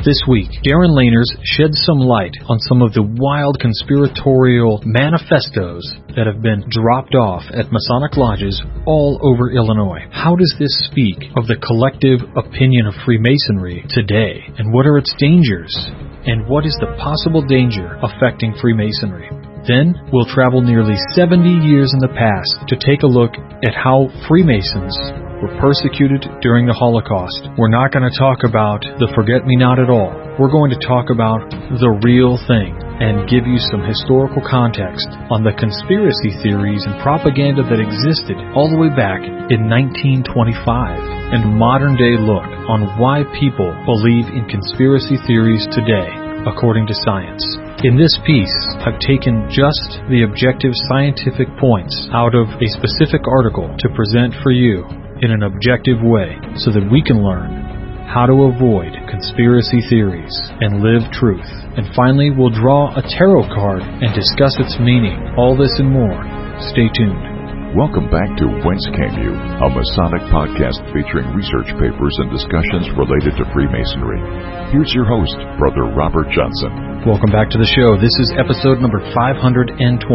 This week, Darren Lainers sheds some light on some of the wild conspiratorial manifestos that have been dropped off at Masonic lodges all over Illinois. How does this speak of the collective opinion of Freemasonry today, and what are its dangers? And what is the possible danger affecting Freemasonry? Then we'll travel nearly 70 years in the past to take a look at how Freemasons were persecuted during the Holocaust. We're not going to talk about the forget-me-not at all. We're going to talk about the real thing and give you some historical context on the conspiracy theories and propaganda that existed all the way back in 1925, and modern-day look on why people believe in conspiracy theories today, according to science. In this piece, I've taken just the objective scientific points out of a specific article to present for you in an objective way so that we can learn how to avoid conspiracy theories and live truth. And finally, we'll draw a tarot card and discuss its meaning. All this and more. Stay tuned. Welcome back to Whence Came You, a Masonic podcast featuring research papers and discussions related to Freemasonry. Here's your host, Brother Robert Johnson. Welcome back to the show. This is episode number 521.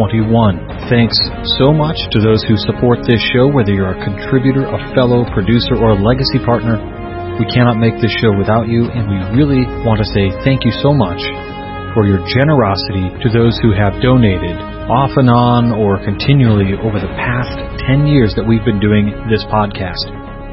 Thanks so much to those who support this show, whether you're a contributor, a fellow producer, or a legacy partner. We cannot make this show without you, and we really want to say thank you so much for your generosity to those who have donated off and on or continually over the past 10 years that we've been doing this podcast.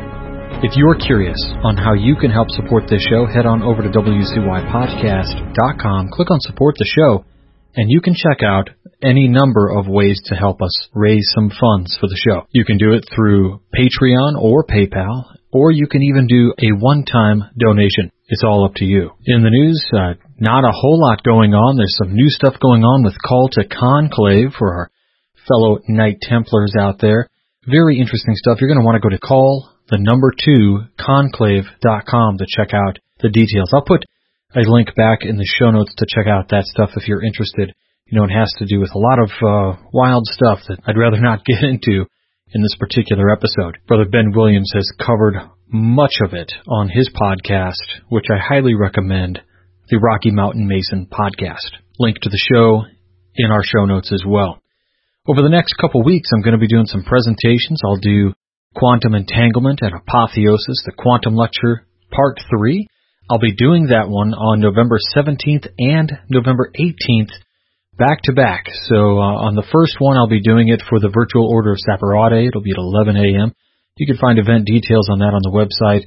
If you're curious on how you can help support this show, head on over to wcypodcast.com, click on support the show, and you can check out any number of ways to help us raise some funds for the show. You can do it through Patreon or PayPal, or you can even do a one-time donation. It's all up to you. In the news, not a whole lot going on. There's some new stuff going on with Call to Conclave for our fellow Knight Templars out there. Very interesting stuff. You're going to want to go to call2conclave.com to check out the details. I'll put a link back in the show notes to check out that stuff if you're interested. You know, it has to do with a lot of wild stuff that I'd rather not get into in this particular episode. Brother Ben Williams has covered much of it on his podcast, which I highly recommend, the Rocky Mountain Mason podcast. Link to the show in our show notes as well. Over the next couple weeks, I'm going to be doing some presentations. I'll do Quantum Entanglement and Apotheosis, the Quantum Lecture, Part 3. I'll be doing that one on November 17th and November 18th, back-to-back. So on the first one, I'll be doing it for the Virtual Order of Saperade. It'll be at 11 a.m. You can find event details on that on the website.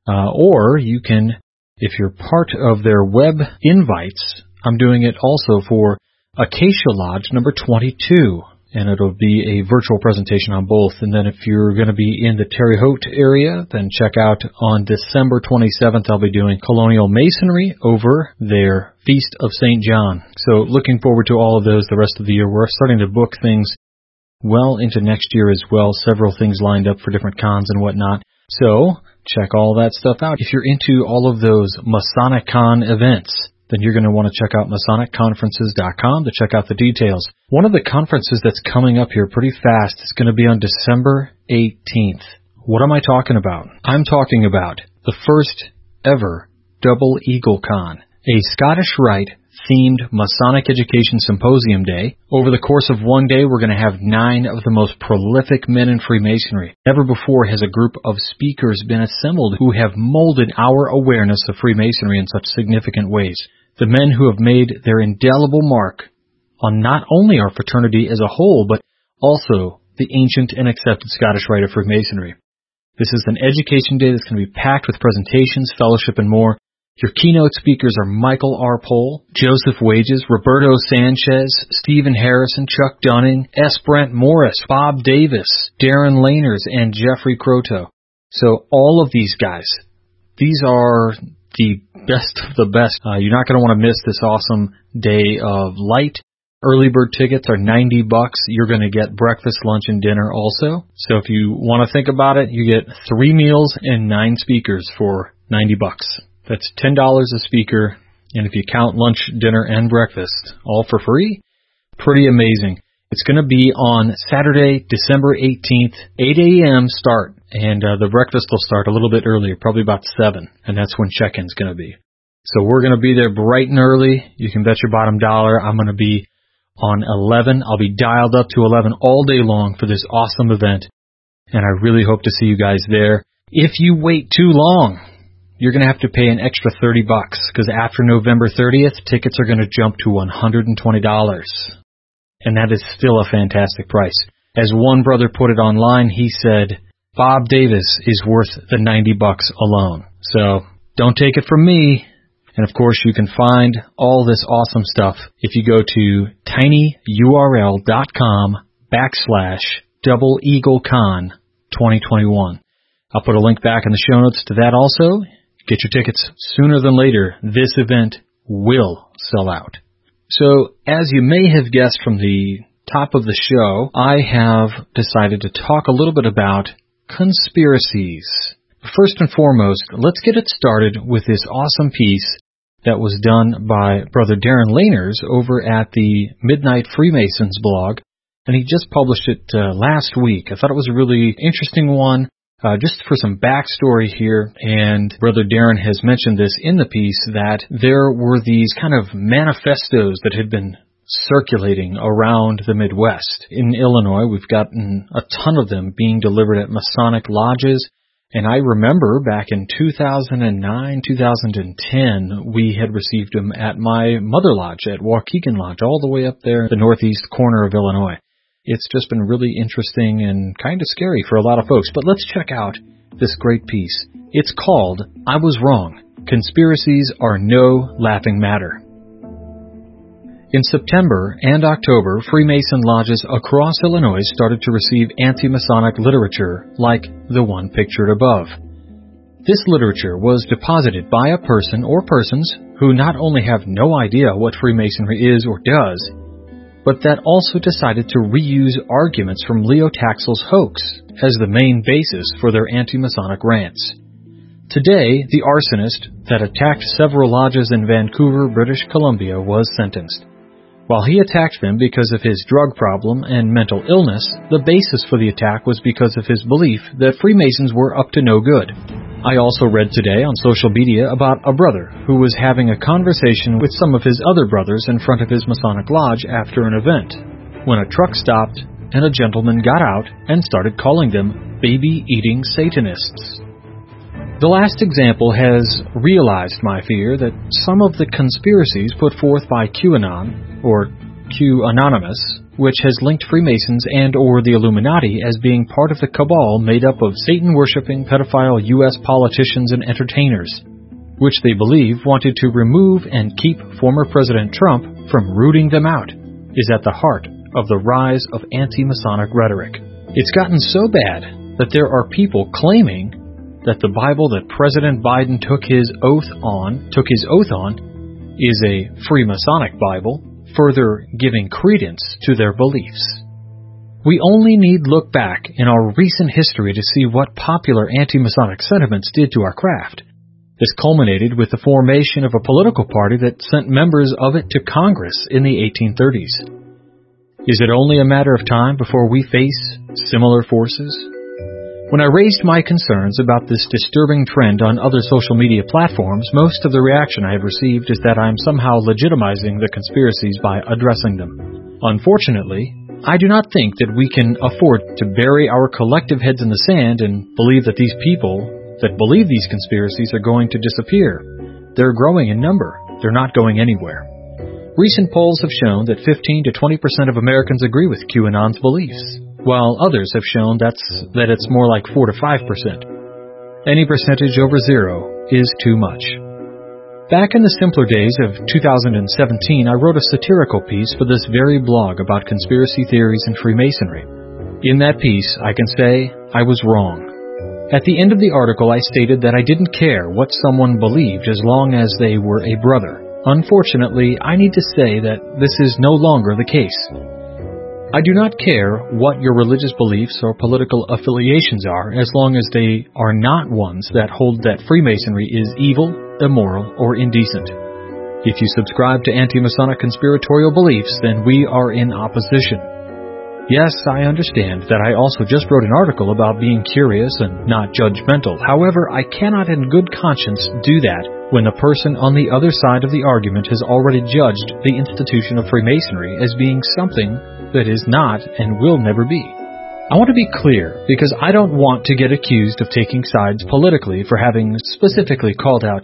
Or you can, if you're part of their web invites, I'm doing it also for Acacia Lodge number 22. And it'll be a virtual presentation on both. And then if you're going to be in the Terre Haute area, then check out on December 27th, I'll be doing Colonial Masonry over their Feast of St. John. So looking forward to all of those the rest of the year. We're starting to book things well into next year as well. Several things lined up for different cons and whatnot. So check all that stuff out. If you're into all of those Masonic Con events, then you're going to want to check out MasonicConferences.com to check out the details. One of the conferences that's coming up here pretty fast is going to be on December 18th. What am I talking about? I'm talking about the first ever Double Eagle Con, a Scottish Rite themed Masonic Education Symposium Day. Over the course of one day, we're going to have 9 of the most prolific men in Freemasonry. Never before has a group of speakers been assembled who have molded our awareness of Freemasonry in such significant ways. The men who have made their indelible mark on not only our fraternity as a whole, but also the ancient and accepted Scottish Rite of Freemasonry. This is an education day that's going to be packed with presentations, fellowship, and more. Your keynote speakers are Michael R. Pohl, Joseph Wages, Roberto Sanchez, Stephen Harrison, Chuck Dunning, S. Brent Morris, Bob Davis, Darren Lainers, and Jeffrey Croteau. So all of these guys, these are the best of the best. You're not going to want to miss this awesome day of light. Early bird tickets are $90. You're going to get breakfast, lunch, and dinner also. So if you want to think about it, you get 3 meals and 9 speakers for $90. That's $10 a speaker. And if you count lunch, dinner, and breakfast, all for free, pretty amazing. It's going to be on Saturday, December 18th, 8 a.m. start. And the breakfast will start a little bit earlier, probably about 7. And that's when check-in's going to be. So we're going to be there bright and early. You can bet your bottom dollar I'm going to be on 11. I'll be dialed up to 11 all day long for this awesome event, and I really hope to see you guys there. If you wait too long, you're going to have to pay an extra $30 because after November 30th, tickets are going to jump to $120. And that is still a fantastic price. As one brother put it online, he said, Bob Davis is worth the $90 alone. So don't take it from me. And of course, you can find all this awesome stuff if you go to tinyurl.com/DoubleEagleCon2021. I'll put a link back in the show notes to that also. Get your tickets sooner than later. This event will sell out. So, as you may have guessed from the top of the show, I have decided to talk a little bit about conspiracies. First and foremost, let's get it started with this awesome piece that was done by Brother Darren Lainers over at the Midnight Freemasons blog, and he just published it last week. I thought it was a really interesting one. Just for some backstory here, and Brother Darren has mentioned this in the piece, that there were these kind of manifestos that had been circulating around the Midwest. In Illinois, we've gotten a ton of them being delivered at Masonic lodges, and I remember back in 2009, 2010, we had received them at my mother lodge, at Waukegan Lodge, all the way up there, the northeast corner of Illinois. It's just been really interesting and kind of scary for a lot of folks. But let's check out this great piece. It's called, I Was Wrong. Conspiracies Are No Laughing Matter. In September and October, Freemason lodges across Illinois started to receive anti-Masonic literature like the one pictured above. This literature was deposited by a person or persons who not only have no idea what Freemasonry is or does, but that also decided to reuse arguments from Leo Taxil's hoax as the main basis for their anti-Masonic rants. Today, the arsonist that attacked several lodges in Vancouver, British Columbia, was sentenced. While he attacked them because of his drug problem and mental illness, the basis for the attack was because of his belief that Freemasons were up to no good. I also read today on social media about a brother who was having a conversation with some of his other brothers in front of his Masonic lodge after an event, when a truck stopped and a gentleman got out and started calling them baby-eating Satanists. The last example has realized my fear that some of the conspiracies put forth by QAnon, or Q Anonymous, which has linked Freemasons and or the Illuminati as being part of the cabal made up of Satan-worshipping pedophile U.S. politicians and entertainers, which they believe wanted to remove and keep former President Trump from rooting them out, is at the heart of the rise of anti-Masonic rhetoric. It's gotten so bad that there are people claiming that the Bible that President Biden took his oath on is a Freemasonic Bible, further giving credence to their beliefs. We only need look back in our recent history to see what popular anti-Masonic sentiments did to our craft. This culminated with the formation of a political party that sent members of it to Congress in the 1830s. Is it only a matter of time before we face similar forces? When I raised my concerns about this disturbing trend on other social media platforms, most of the reaction I have received is that I am somehow legitimizing the conspiracies by addressing them. Unfortunately, I do not think that we can afford to bury our collective heads in the sand and believe that these people that believe these conspiracies are going to disappear. They're growing in number. They're not going anywhere. Recent polls have shown that 15 to 20% of Americans agree with QAnon's beliefs, while others have shown that it's more like 4 to 5%. Any percentage over zero is too much. Back in the simpler days of 2017, I wrote a satirical piece for this very blog about conspiracy theories and Freemasonry. In that piece, I can say I was wrong. At the end of the article, I stated that I didn't care what someone believed as long as they were a brother. Unfortunately, I need to say that this is no longer the case. I do not care what your religious beliefs or political affiliations are as long as they are not ones that hold that Freemasonry is evil, immoral, or indecent. If you subscribe to anti-Masonic conspiratorial beliefs, then we are in opposition. Yes, I understand that I also just wrote an article about being curious and not judgmental. However, I cannot in good conscience do that when the person on the other side of the argument has already judged the institution of Freemasonry as being something that is not and will never be. I want to be clear, because I don't want to get accused of taking sides politically for having specifically called out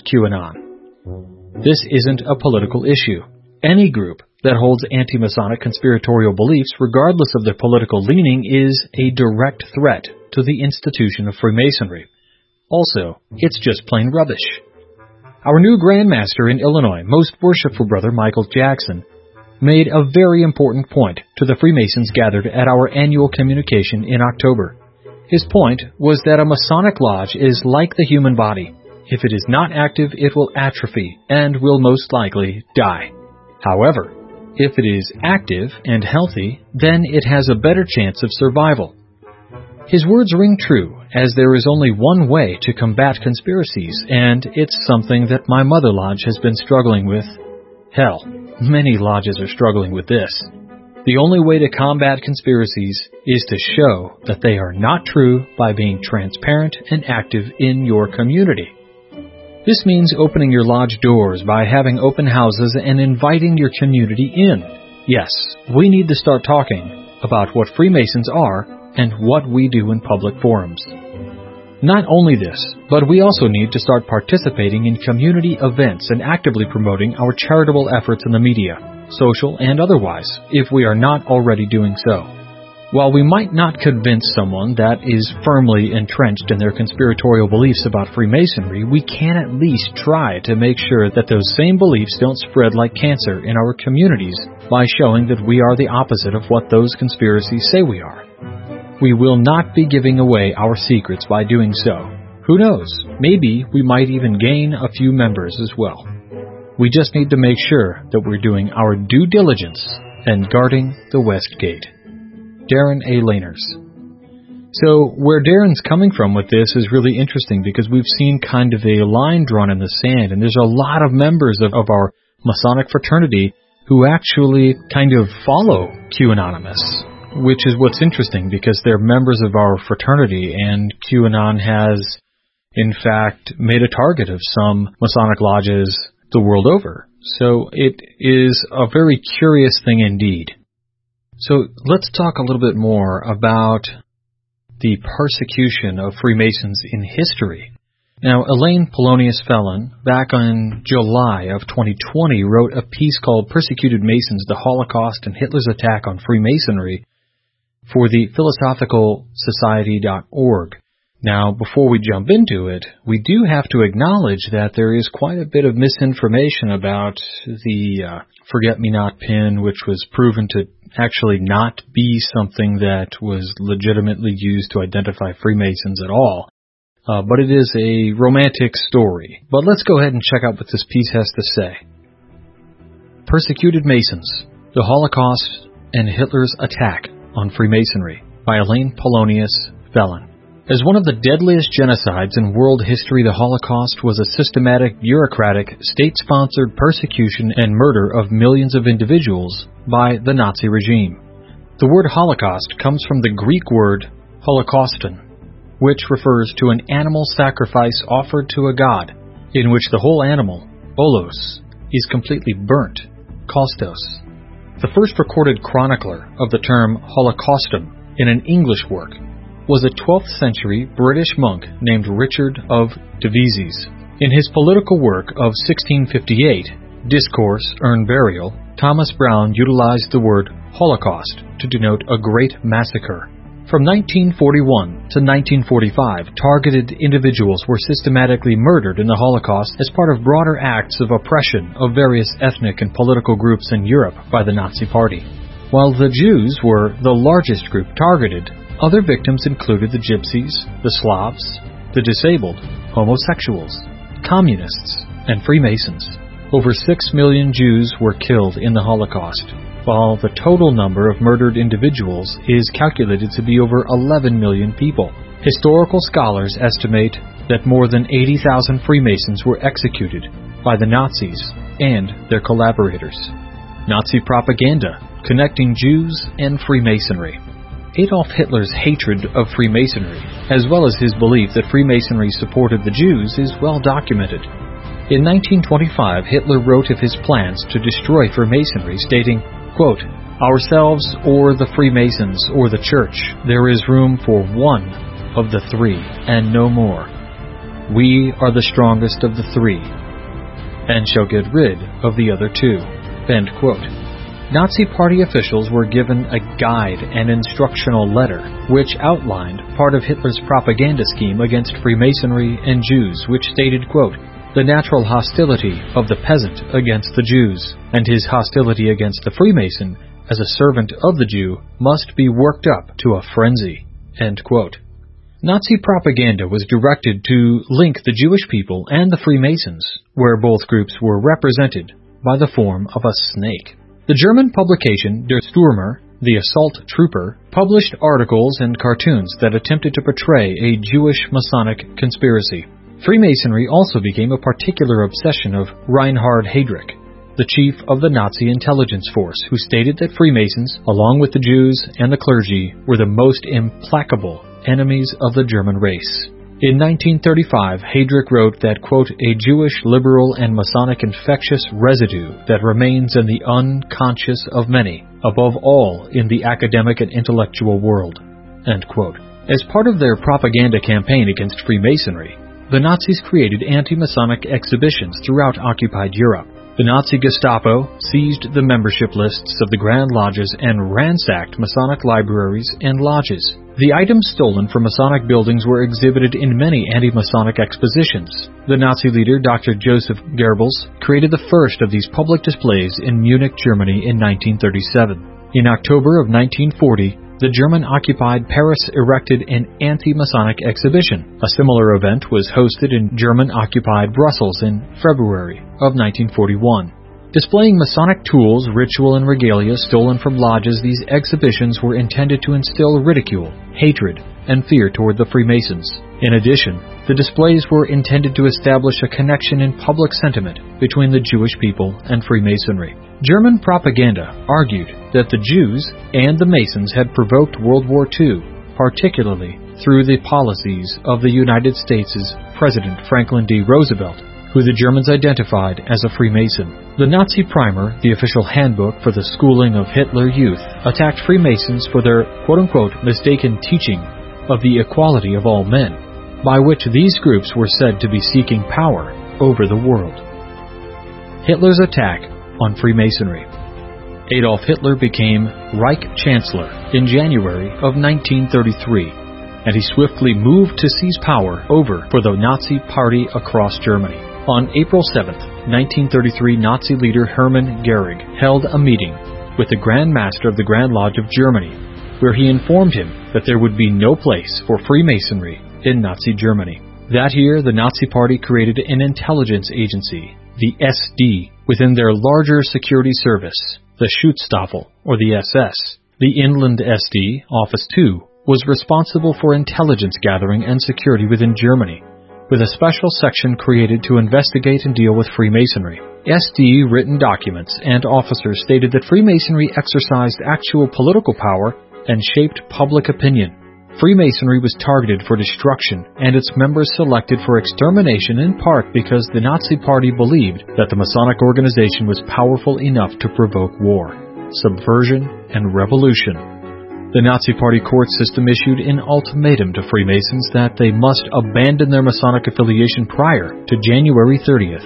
QAnon. This isn't a political issue. Any group that holds anti-Masonic conspiratorial beliefs, regardless of their political leaning, is a direct threat to the institution of Freemasonry. Also, it's just plain rubbish. Our new Grand Master in Illinois, Most Worshipful Brother Michael Jackson, made a very important point to the Freemasons gathered at our annual communication in October. His point was that a Masonic lodge is like the human body. If it is not active, it will atrophy and will most likely die. However, if it is active and healthy, then it has a better chance of survival. His words ring true, as there is only one way to combat conspiracies, and it's something that my mother lodge has been struggling with. Hell, many lodges are struggling with this. The only way to combat conspiracies is to show that they are not true by being transparent and active in your community. This means opening your lodge doors by having open houses and inviting your community in. Yes, we need to start talking about what Freemasons are and what we do in public forums. Not only this, but we also need to start participating in community events and actively promoting our charitable efforts in the media, social and otherwise, if we are not already doing so. While we might not convince someone that is firmly entrenched in their conspiratorial beliefs about Freemasonry, we can at least try to make sure that those same beliefs don't spread like cancer in our communities by showing that we are the opposite of what those conspiracies say we are. We will not be giving away our secrets by doing so. Who knows? Maybe we might even gain a few members as well. We just need to make sure that we're doing our due diligence and guarding the West Gate. Darren A. Laners. So where Darren's coming from with this is really interesting, because we've seen kind of a line drawn in the sand, and there's a lot of members of our Masonic fraternity who actually kind of follow QAnonymous, which is what's interesting, because they're members of our fraternity, and QAnon has, in fact, made a target of some Masonic lodges the world over. So it is a very curious thing indeed. So let's talk a little bit more about the persecution of Freemasons in history. Now, Elaine Polonius Phelan, back in July of 2020, wrote a piece called Persecuted Masons, the Holocaust and Hitler's Attack on Freemasonry for the philosophicalsociety.org. Now, before we jump into it, we do have to acknowledge that there is quite a bit of misinformation about the Forget-Me-Not pin, which was proven to actually not be something that was legitimately used to identify Freemasons at all. But it is a romantic story. But let's go ahead and check out what this piece has to say. Persecuted Masons, the Holocaust and Hitler's Attack on Freemasonry by Elaine Polonius Phelan. As one of the deadliest genocides in world history, the Holocaust was a systematic, bureaucratic, state-sponsored persecution and murder of millions of individuals by the Nazi regime. The word Holocaust comes from the Greek word holocauston, which refers to an animal sacrifice offered to a god, in which the whole animal, olos, is completely burnt, kostos. The first recorded chronicler of the term holocaustum in an English work was a 12th century British monk named Richard of Devizes. In his political work of 1658, Discourse, Urn Burial, Thomas Browne utilized the word Holocaust to denote a great massacre. From 1941 to 1945, targeted individuals were systematically murdered in the Holocaust as part of broader acts of oppression of various ethnic and political groups in Europe by the Nazi Party. While the Jews were the largest group targeted, other victims included the Gypsies, the Slavs, the disabled, homosexuals, communists, and Freemasons. Over 6 million Jews were killed in the Holocaust, while the total number of murdered individuals is calculated to be over 11 million people. Historical scholars estimate that more than 80,000 Freemasons were executed by the Nazis and their collaborators. Nazi propaganda connecting Jews and Freemasonry. Adolf Hitler's hatred of Freemasonry, as well as his belief that Freemasonry supported the Jews, is well documented. In 1925, Hitler wrote of his plans to destroy Freemasonry, stating, quote, "Ourselves or the Freemasons or the Church, there is room for one of the three, and no more. We are the strongest of the three, and shall get rid of the other two." End quote. Nazi Party officials were given a guide and instructional letter, which outlined part of Hitler's propaganda scheme against Freemasonry and Jews, which stated, quote, "The natural hostility of the peasant against the Jews, and his hostility against the Freemason as a servant of the Jew, must be worked up to a frenzy." End quote. Nazi propaganda was directed to link the Jewish people and the Freemasons, where both groups were represented by the form of a snake. The German publication Der Stürmer, the Assault Trooper, published articles and cartoons that attempted to portray a Jewish Masonic conspiracy. Freemasonry also became a particular obsession of Reinhard Heydrich, the chief of the Nazi intelligence force, who stated that Freemasons, along with the Jews and the clergy, were the most implacable enemies of the German race. In 1935, Heydrich wrote that, quote, "A Jewish liberal and Masonic infectious residue that remains in the unconscious of many, above all in the academic and intellectual world." End quote. As part of their propaganda campaign against Freemasonry, the Nazis created anti-Masonic exhibitions throughout occupied Europe. The Nazi Gestapo seized the membership lists of the Grand Lodges and ransacked Masonic libraries and lodges. The items stolen from Masonic buildings were exhibited in many anti-Masonic expositions. The Nazi leader, Dr. Joseph Goebbels, created the first of these public displays in Munich, Germany in 1937. In October of 1940, the German-occupied Paris erected an anti-Masonic exhibition. A similar event was hosted in German-occupied Brussels in February of 1941. Displaying Masonic tools, ritual, and regalia stolen from lodges, these exhibitions were intended to instill ridicule, hatred, and fear toward the Freemasons. In addition, the displays were intended to establish a connection in public sentiment between the Jewish people and Freemasonry. German propaganda argued that the Jews and the Masons had provoked World War II, particularly through the policies of the United States' President Franklin D. Roosevelt, who the Germans identified as a Freemason. The Nazi Primer, the official handbook for the schooling of Hitler Youth, attacked Freemasons for their quote-unquote mistaken teaching of the equality of all men, by which these groups were said to be seeking power over the world. Hitler's attack on Freemasonry. Adolf Hitler became Reich Chancellor in January of 1933, and he swiftly moved to seize power over for the Nazi Party across Germany. On April 7, 1933, Nazi leader Hermann Göring held a meeting with the Grand Master of the Grand Lodge of Germany, where he informed him that there would be no place for Freemasonry in Nazi Germany. That year, the Nazi Party created an intelligence agency, the SD, within their larger security service, the Schutzstaffel, or the SS. The Inland SD, Office 2, was responsible for intelligence gathering and security within Germany, with a special section created to investigate and deal with Freemasonry. SD written documents and officers stated that Freemasonry exercised actual political power and shaped public opinion. Freemasonry was targeted for destruction and its members selected for extermination in part because the Nazi Party believed that the Masonic organization was powerful enough to provoke war, subversion, and revolution. The Nazi Party court system issued an ultimatum to Freemasons that they must abandon their Masonic affiliation prior to January 30th,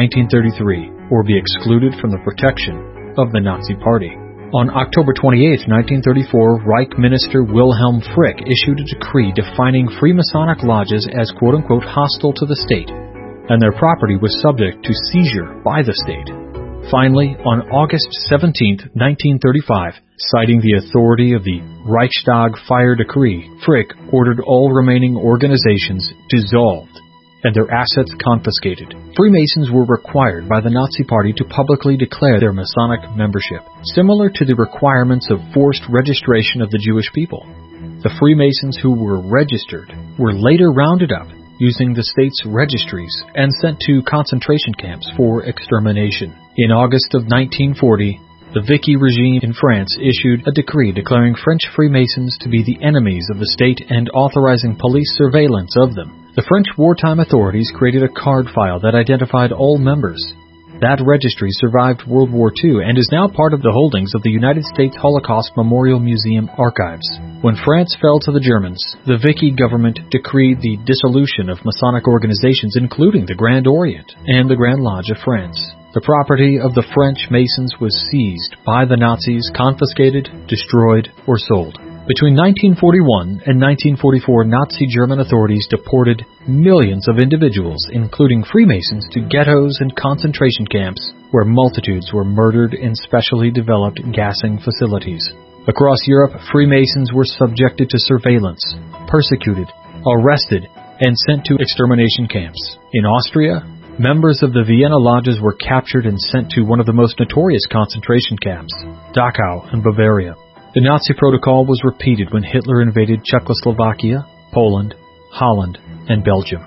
1933, or be excluded from the protection of the Nazi Party. On October 28, 1934, Reich Minister Wilhelm Frick issued a decree defining Freemasonic lodges as quote-unquote hostile to the state, and their property was subject to seizure by the state. Finally, on August 17, 1935, citing the authority of the Reichstag Fire Decree, Frick ordered all remaining organizations dissolved and their assets confiscated. Freemasons were required by the Nazi Party to publicly declare their Masonic membership, similar to the requirements of forced registration of the Jewish people. The Freemasons who were registered were later rounded up using the state's registries and sent to concentration camps for extermination. In August of 1940, the Vichy regime in France issued a decree declaring French Freemasons to be the enemies of the state and authorizing police surveillance of them. The French wartime authorities created a card file that identified all members. That registry survived World War II and is now part of the holdings of the United States Holocaust Memorial Museum archives. When France fell to the Germans, the Vichy government decreed the dissolution of Masonic organizations including the Grand Orient and the Grand Lodge of France. The property of the French Masons was seized by the Nazis, confiscated, destroyed, or sold. Between 1941 and 1944, Nazi German authorities deported millions of individuals, including Freemasons, to ghettos and concentration camps, where multitudes were murdered in specially developed gassing facilities. Across Europe, Freemasons were subjected to surveillance, persecuted, arrested, and sent to extermination camps. In Austria, members of the Vienna lodges were captured and sent to one of the most notorious concentration camps, Dachau in Bavaria. The Nazi protocol was repeated when Hitler invaded Czechoslovakia, Poland, Holland, and Belgium.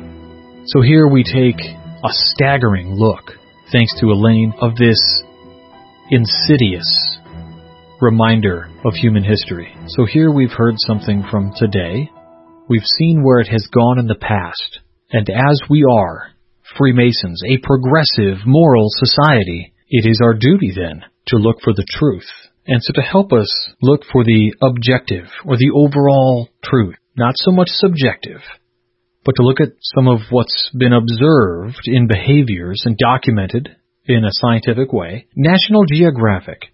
So here we take a staggering look, thanks to Elaine, of this insidious reminder of human history. So here we've heard something from today. We've seen where it has gone in the past. And as we are Freemasons, a progressive, moral society, it is our duty then to look for the truth. And so to help us look for the objective or the overall truth, not so much subjective, but to look at some of what's been observed in behaviors and documented in a scientific way, National Geographic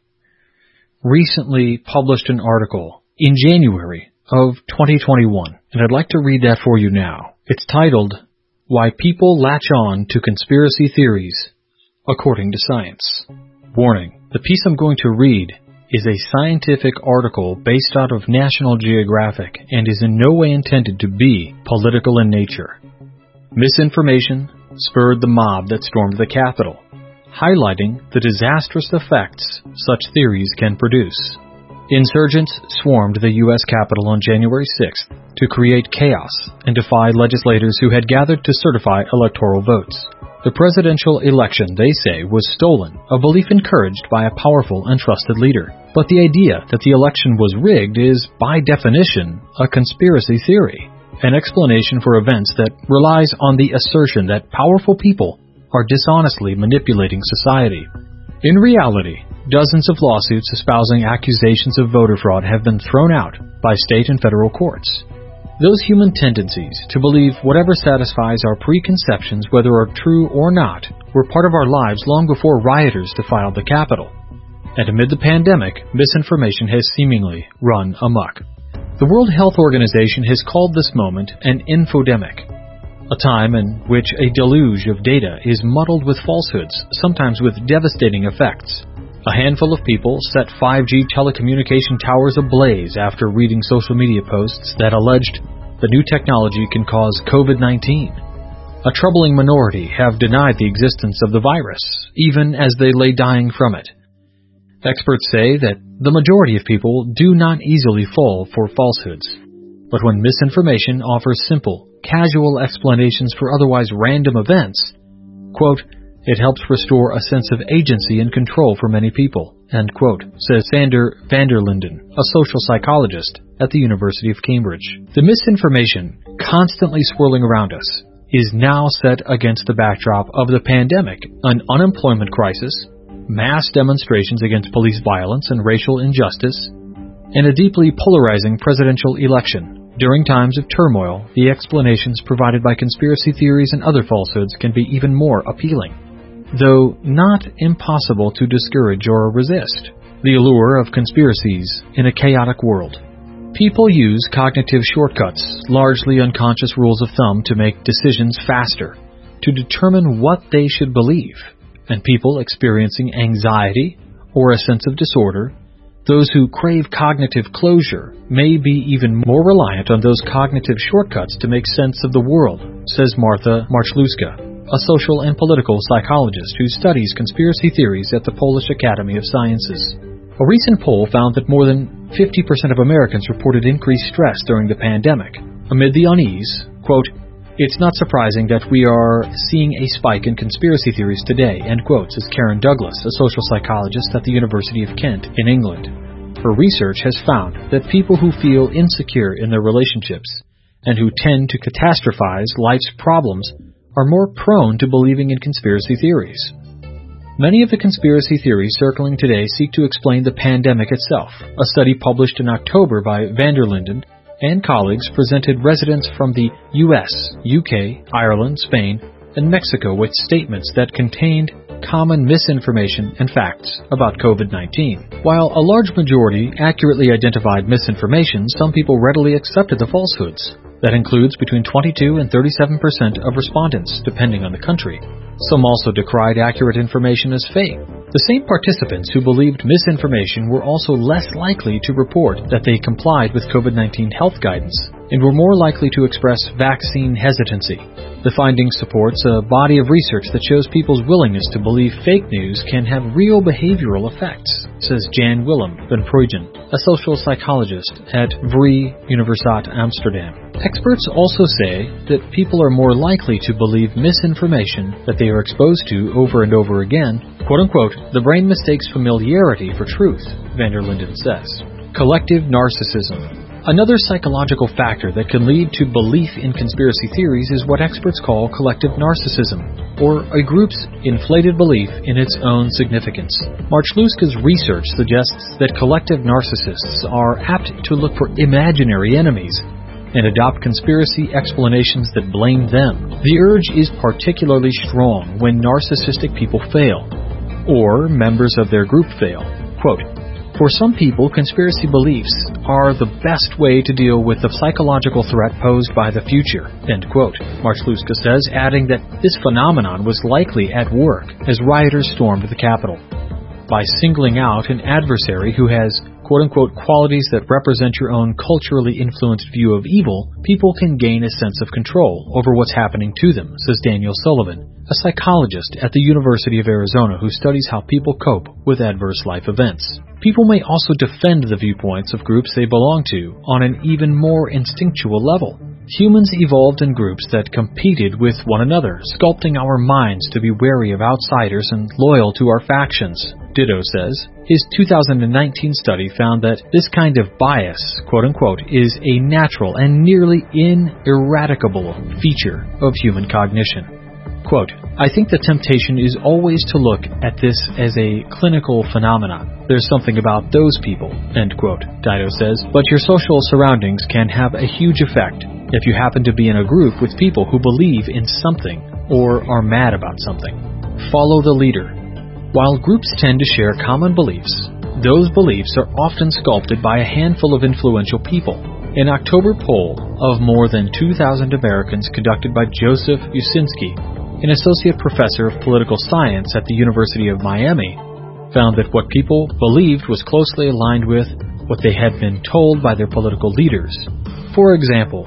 recently published an article in January of 2021, and I'd like to read that for you now. It's titled, Why People Latch On to Conspiracy Theories According to Science. Warning, the piece I'm going to read is a scientific article based out of National Geographic and is in no way intended to be political in nature. Misinformation spurred the mob that stormed the Capitol, highlighting the disastrous effects such theories can produce. Insurgents swarmed the U.S. Capitol on January 6th to create chaos and defy legislators who had gathered to certify electoral votes. The presidential election, they say, was stolen, a belief encouraged by a powerful and trusted leader. But the idea that the election was rigged is, by definition, a conspiracy theory, an explanation for events that relies on the assertion that powerful people are dishonestly manipulating society. In reality, dozens of lawsuits espousing accusations of voter fraud have been thrown out by state and federal courts. Those human tendencies to believe whatever satisfies our preconceptions, whether are true or not, were part of our lives long before rioters defiled the Capitol. And amid the pandemic, misinformation has seemingly run amok. The World Health Organization has called this moment an infodemic, a time in which a deluge of data is muddled with falsehoods, sometimes with devastating effects. A handful of people set 5G telecommunication towers ablaze after reading social media posts that alleged the new technology can cause COVID-19. A troubling minority have denied the existence of the virus, even as they lay dying from it. Experts say that the majority of people do not easily fall for falsehoods. But when misinformation offers simple, casual explanations for otherwise random events, quote, it helps restore a sense of agency and control for many people, end quote, says Sander van der Linden, a social psychologist at the University of Cambridge. The misinformation constantly swirling around us is now set against the backdrop of the pandemic, an unemployment crisis, mass demonstrations against police violence and racial injustice, and a deeply polarizing presidential election. During times of turmoil, the explanations provided by conspiracy theories and other falsehoods can be even more appealing, though not impossible to discourage or resist. The allure of conspiracies in a chaotic world. People use cognitive shortcuts, largely unconscious rules of thumb, to make decisions faster, to determine what they should believe. And people experiencing anxiety or a sense of disorder, those who crave cognitive closure, may be even more reliant on those cognitive shortcuts to make sense of the world, says Martha Marchluska, a social and political psychologist who studies conspiracy theories at the Polish Academy of Sciences. A recent poll found that more than 50% of Americans reported increased stress during the pandemic. Amid the unease, quote, It's not surprising that we are seeing a spike in conspiracy theories today, end quote, says Karen Douglas, a social psychologist at the University of Kent in England. Her research has found that people who feel insecure in their relationships and who tend to catastrophize life's problems are more prone to believing in conspiracy theories. Many of the conspiracy theories circling today seek to explain the pandemic itself. A study published in October by van der Linden and colleagues presented residents from the US, UK, Ireland, Spain, and Mexico with statements that contained common misinformation and facts about COVID-19. While a large majority accurately identified misinformation, some people readily accepted the falsehoods. That includes between 22 and 37% of respondents, depending on the country. Some also decried accurate information as fake. The same participants who believed misinformation were also less likely to report that they complied with COVID-19 health guidance and were more likely to express vaccine hesitancy. The finding supports a body of research that shows people's willingness to believe fake news can have real behavioral effects, says Jan Willem van Prooijen, a social psychologist at Vrije Universiteit Amsterdam. Experts also say that people are more likely to believe misinformation that they are exposed to over and over again. Quote-unquote, the brain mistakes familiarity for truth, van der Linden says. Collective narcissism. Another psychological factor that can lead to belief in conspiracy theories is what experts call collective narcissism, or a group's inflated belief in its own significance. Marchluska's research suggests that collective narcissists are apt to look for imaginary enemies and adopt conspiracy explanations that blame them. The urge is particularly strong when narcissistic people fail, or members of their group fail. Quote, for some people, conspiracy beliefs are the best way to deal with the psychological threat posed by the future, end quote, Marchluska says, adding that this phenomenon was likely at work as rioters stormed the Capitol. By singling out an adversary who has quote-unquote qualities that represent your own culturally influenced view of evil, people can gain a sense of control over what's happening to them, says Daniel Sullivan, a psychologist at the University of Arizona who studies how people cope with adverse life events. People may also defend the viewpoints of groups they belong to on an even more instinctual level. Humans evolved in groups that competed with one another, sculpting our minds to be wary of outsiders and loyal to our factions, Ditto says. His 2019 study found that this kind of bias, quote-unquote, is a natural and nearly ineradicable feature of human cognition. Quote, I think the temptation is always to look at this as a clinical phenomenon. There's something about those people, end quote, Dido says, but your social surroundings can have a huge effect if you happen to be in a group with people who believe in something or are mad about something. Follow the leader. While groups tend to share common beliefs, those beliefs are often sculpted by a handful of influential people. An October poll of more than 2,000 Americans conducted by Joseph Usinski, an associate professor of political science at the University of Miami, found that what people believed was closely aligned with what they had been told by their political leaders. For example,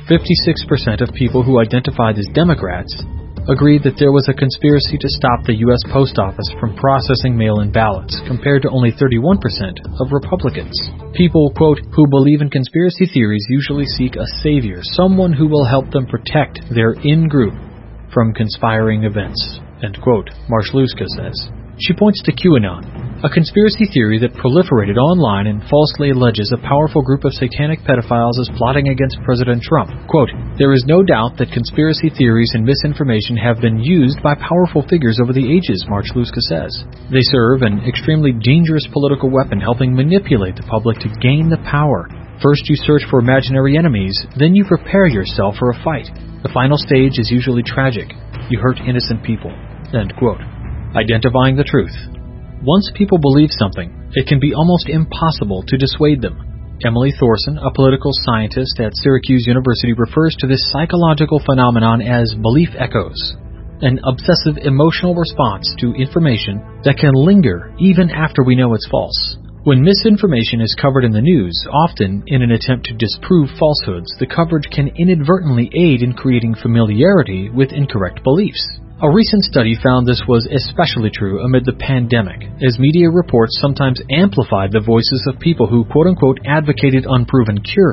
56% of people who identified as Democrats agreed that there was a conspiracy to stop the U.S. Post Office from processing mail-in ballots, compared to only 31% of Republicans. People, quote, who believe in conspiracy theories usually seek a savior, someone who will help them protect their in-group from conspiring events, end quote, Marchluska says. She points to QAnon, a conspiracy theory that proliferated online and falsely alleges a powerful group of satanic pedophiles is plotting against President Trump. Quote, there is no doubt that conspiracy theories and misinformation have been used by powerful figures over the ages, Marchluska says. They serve an extremely dangerous political weapon, helping manipulate the public to gain the power. First you search for imaginary enemies, then you prepare yourself for a fight. The final stage is usually tragic. You hurt innocent people, end quote. Identifying the truth. Once people believe something, it can be almost impossible to dissuade them. Emily Thorson, a political scientist at Syracuse University, refers to this psychological phenomenon as belief echoes, an obsessive emotional response to information that can linger even after we know it's false. When misinformation is covered in the news, often in an attempt to disprove falsehoods, the coverage can inadvertently aid in creating familiarity with incorrect beliefs. A recent study found this was especially true amid the pandemic, as media reports sometimes amplified the voices of people who quote-unquote advocated unproven cures.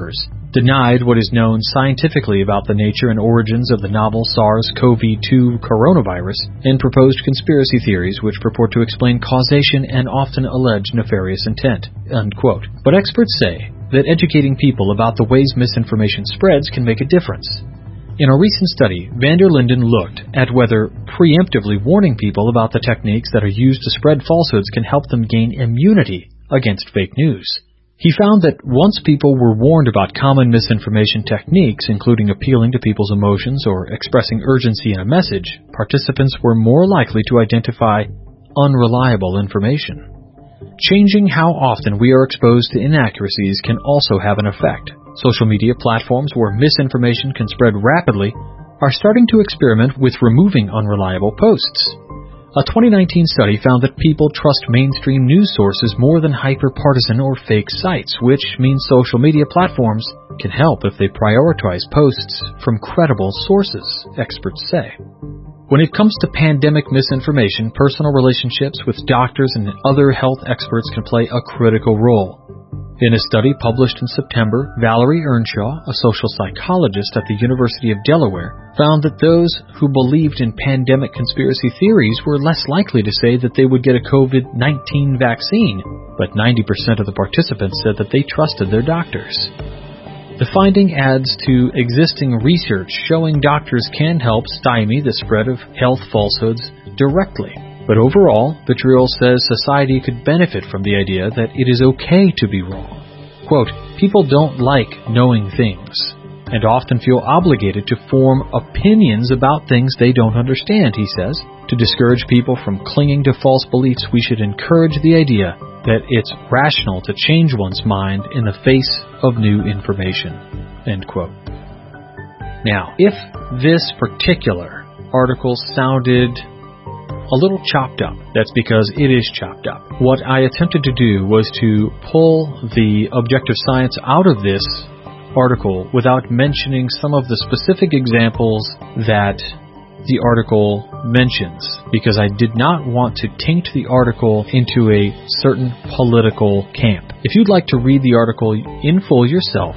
denied what is known scientifically about the nature and origins of the novel SARS-CoV-2 coronavirus, and proposed conspiracy theories which purport to explain causation and often allege nefarious intent." Unquote. But experts say that educating people about the ways misinformation spreads can make a difference. In a recent study, van der Linden looked at whether preemptively warning people about the techniques that are used to spread falsehoods can help them gain immunity against fake news. He found that once people were warned about common misinformation techniques, including appealing to people's emotions or expressing urgency in a message, participants were more likely to identify unreliable information. Changing how often we are exposed to inaccuracies can also have an effect. Social media platforms where misinformation can spread rapidly are starting to experiment with removing unreliable posts. A 2019 study found that people trust mainstream news sources more than hyper-partisan or fake sites, which means social media platforms can help if they prioritize posts from credible sources, experts say. When it comes to pandemic misinformation, personal relationships with doctors and other health experts can play a critical role. In a study published in September, Valerie Earnshaw, a social psychologist at the University of Delaware, found that those who believed in pandemic conspiracy theories were less likely to say that they would get a COVID-19 vaccine, but 90% of the participants said that they trusted their doctors. The finding adds to existing research showing doctors can help stymie the spread of health falsehoods directly. But overall, Vitriol says society could benefit from the idea that it is okay to be wrong. Quote, "People don't like knowing things and often feel obligated to form opinions about things they don't understand," he says. To discourage people from clinging to false beliefs, we should encourage the idea that it's rational to change one's mind in the face of new information. End quote. Now, if this particular article sounded a little chopped up, that's because it is chopped up. What I attempted to do was to pull the objective science out of this article without mentioning some of the specific examples that the article mentions, because I did not want to taint the article into a certain political camp. If you'd like to read the article in full yourself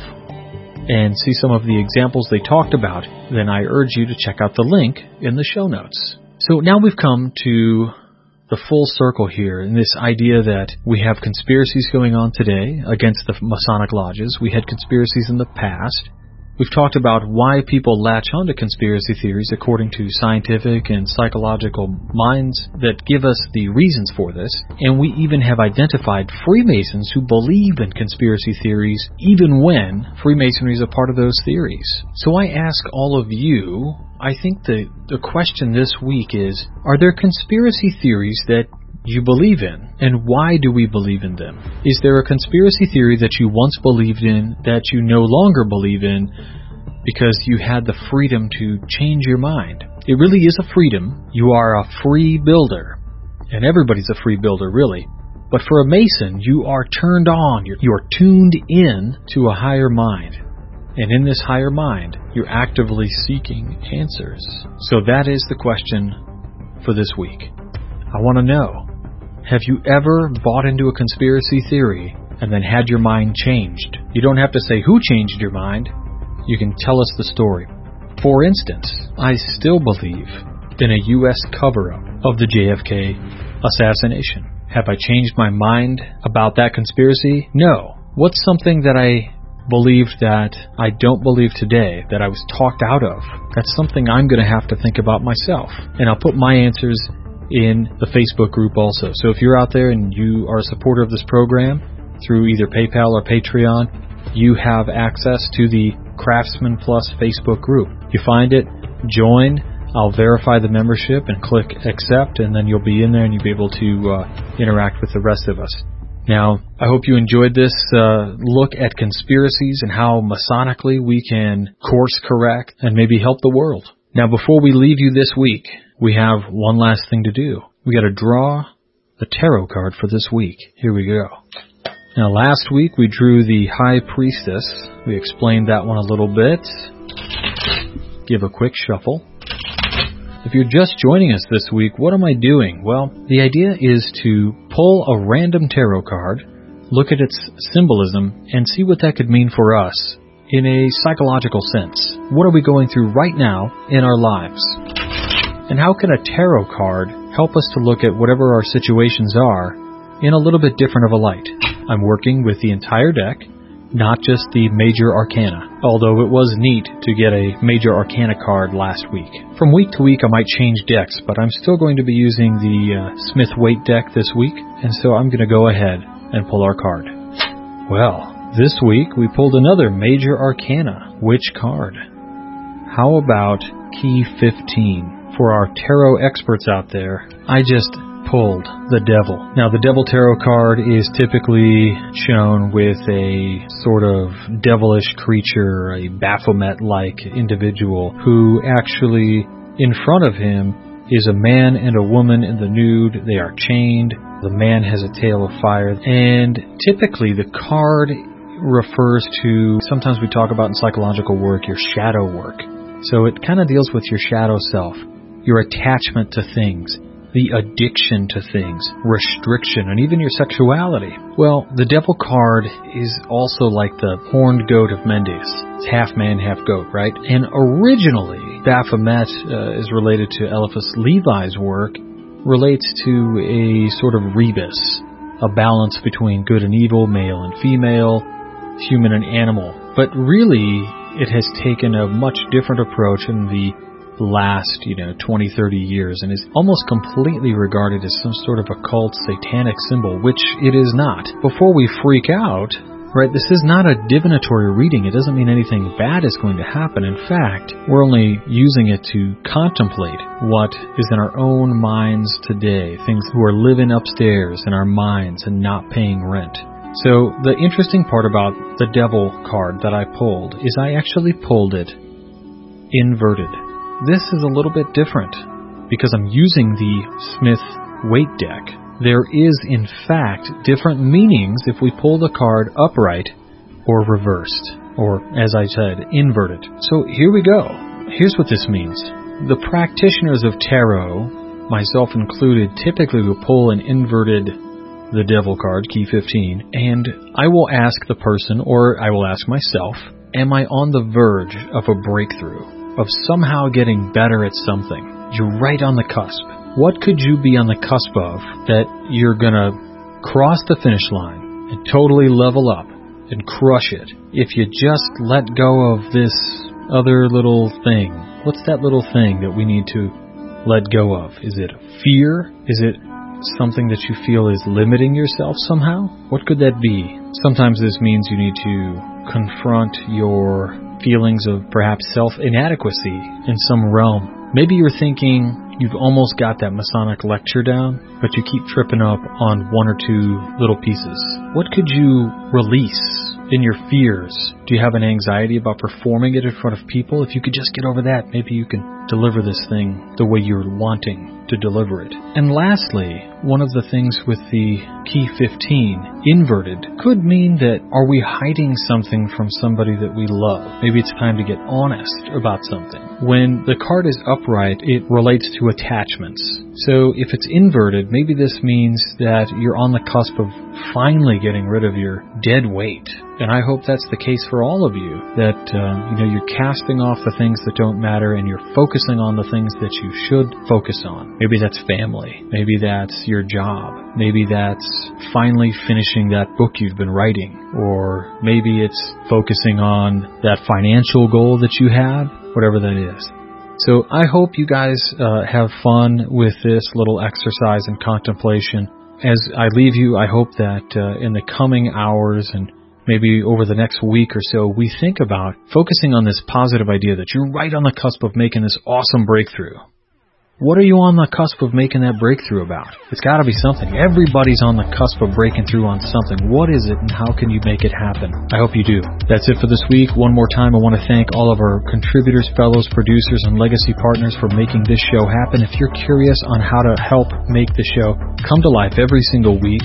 and see some of the examples they talked about, then I urge you to check out the link in the show notes. So now we've come to the full circle here in this idea that we have conspiracies going on today against the Masonic lodges. We had conspiracies in the past. We've talked about why people latch onto conspiracy theories according to scientific and psychological minds that give us the reasons for this. And we even have identified Freemasons who believe in conspiracy theories even when Freemasonry is a part of those theories. So I ask all of you, I think the question this week is, are there conspiracy theories that you believe in, and why do we believe in them? Is there a conspiracy theory that you once believed in that you no longer believe in because you had the freedom to change your mind? It really is a freedom. You are a free builder, and everybody's a free builder, really. But for a Mason, you are turned on. You're tuned in to a higher mind. And in this higher mind, you're actively seeking answers. So that is the question for this week. I want to know, have you ever bought into a conspiracy theory and then had your mind changed? You don't have to say who changed your mind. You can tell us the story. For instance, I still believe in a U.S. cover-up of the JFK assassination. Have I changed my mind about that conspiracy? No. What's something that I believed that I don't believe today, that I was talked out of? That's something I'm going to have to think about myself. And I'll put my answers in the Facebook group also. So if you're out there and you are a supporter of this program through either PayPal or Patreon, you have access to the Craftsman Plus Facebook group. You find it, join, I'll verify the membership and click accept, and then you'll be in there and you'll be able to interact with the rest of us. Now, I hope you enjoyed this look at conspiracies and how Masonically we can course correct and maybe help the world. Now, before we leave you this week, we have one last thing to do. We got to draw the tarot card for this week. Here we go. Now, last week we drew the High Priestess. We explained that one a little bit. Give a quick shuffle. If you're just joining us this week, what am I doing? Well, the idea is to pull a random tarot card, look at its symbolism, and see what that could mean for us in a psychological sense. What are we going through right now in our lives? And how can a tarot card help us to look at whatever our situations are in a little bit different of a light? I'm working with the entire deck, not just the major arcana, although it was neat to get a major arcana card last week. From week to week I might change decks, but I'm still going to be using the Smith-Waite deck this week, and so I'm going to go ahead and pull our card. Well, this week we pulled another major arcana. Which card? How about Key 15? For our tarot experts out there, I just pulled the Devil. Now, the Devil tarot card is typically shown with a sort of devilish creature, a Baphomet-like individual who actually, in front of him, is a man and a woman in the nude. They are chained. The man has a tail of fire. And typically, the card refers to, sometimes we talk about in psychological work, your shadow work. So it kind of deals with your shadow self, your attachment to things, the addiction to things, restriction, and even your sexuality. Well, the Devil card is also like the horned goat of Mendes. It's half man, half goat, right? And originally, Baphomet is related to Eliphas Levi's work, relates to a sort of rebus, a balance between good and evil, male and female, human and animal. But really, it has taken a much different approach in the last, 20, 30 years, and is almost completely regarded as some sort of occult satanic symbol, which it is not. Before we freak out, right, this is not a divinatory reading. It doesn't mean anything bad is going to happen. In fact, we're only using it to contemplate what is in our own minds today, things who are living upstairs in our minds and not paying rent. So the interesting part about the Devil card that I pulled is I actually pulled it inverted. This is a little bit different because I'm using the Smith-Waite deck. There is, in fact, different meanings if we pull the card upright or reversed, or, as I said, inverted. So here we go. Here's what this means. The practitioners of tarot, myself included, typically will pull an inverted the Devil card, Key 15, and I will ask the person, or I will ask myself, am I on the verge of a breakthrough? Of somehow getting better at something? You're right on the cusp. What could you be on the cusp of that you're going to cross the finish line and totally level up and crush it if you just let go of this other little thing? What's that little thing that we need to let go of? Is it fear? Is it something that you feel is limiting yourself somehow? What could that be? Sometimes this means you need to confront your feelings of perhaps self-inadequacy in some realm. Maybe you're thinking you've almost got that Masonic lecture down, but you keep tripping up on one or two little pieces. What could you release in your fears? Do you have an anxiety about performing it in front of people? If you could just get over that, maybe you can deliver this thing the way you're wanting to deliver it. And lastly, one of the things with the Key 15 inverted could mean that are we hiding something from somebody that we love? Maybe it's time to get honest about something. When the card is upright, it relates to attachments. So if it's inverted, maybe this means that you're on the cusp of finally getting rid of your dead weight. And I hope that's the case for all of you, that you're casting off the things that don't matter and you're focusing on the things that you should focus on. Maybe that's family. Maybe that's your job. Maybe that's finally finishing that book you've been writing. Or maybe it's focusing on that financial goal that you have, whatever that is. So I hope you guys have fun with this little exercise and contemplation. As I leave you, I hope that in the coming hours and maybe over the next week or so, we think about focusing on this positive idea that you're right on the cusp of making this awesome breakthrough. What are you on the cusp of making that breakthrough about? It's got to be something. Everybody's on the cusp of breaking through on something. What is it and how can you make it happen? I hope you do. That's it for this week. One more time, I want to thank all of our contributors, fellows, producers, and legacy partners for making this show happen. If you're curious on how to help make the show come to life every single week,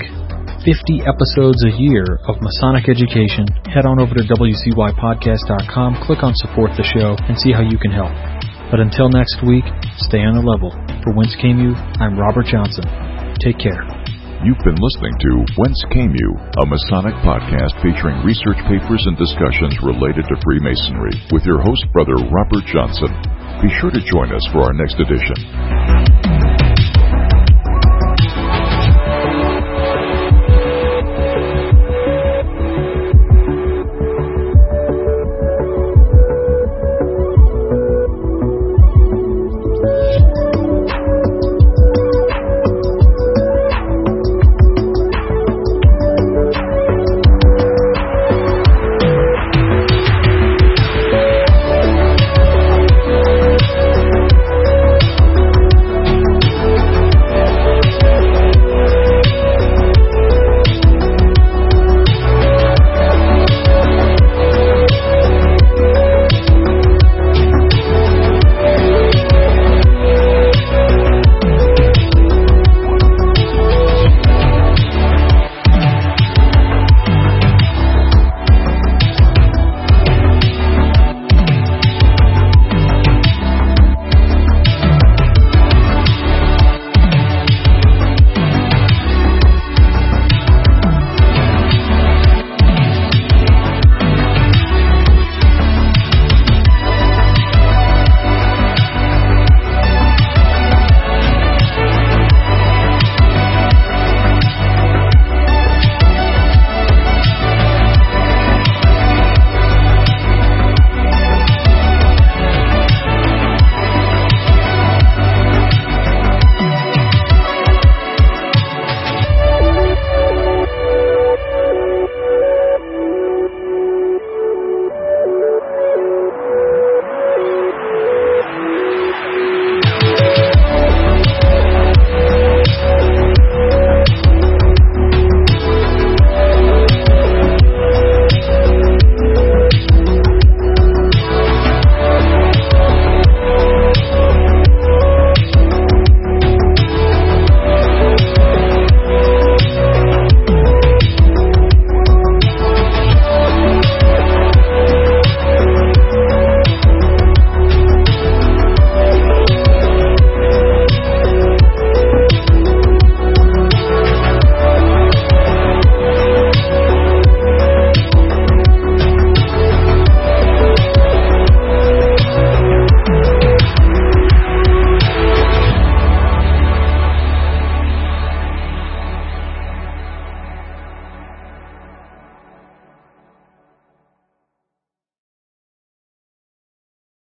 50 episodes a year of Masonic education, head on over to WCYpodcast.com, click on support the show, and see how you can help. But until next week, stay on the level. For Whence Came You, I'm Robert Johnson. Take care. You've been listening to Whence Came You, a Masonic podcast featuring research papers and discussions related to Freemasonry with your host, Brother Robert Johnson. Be sure to join us for our next edition.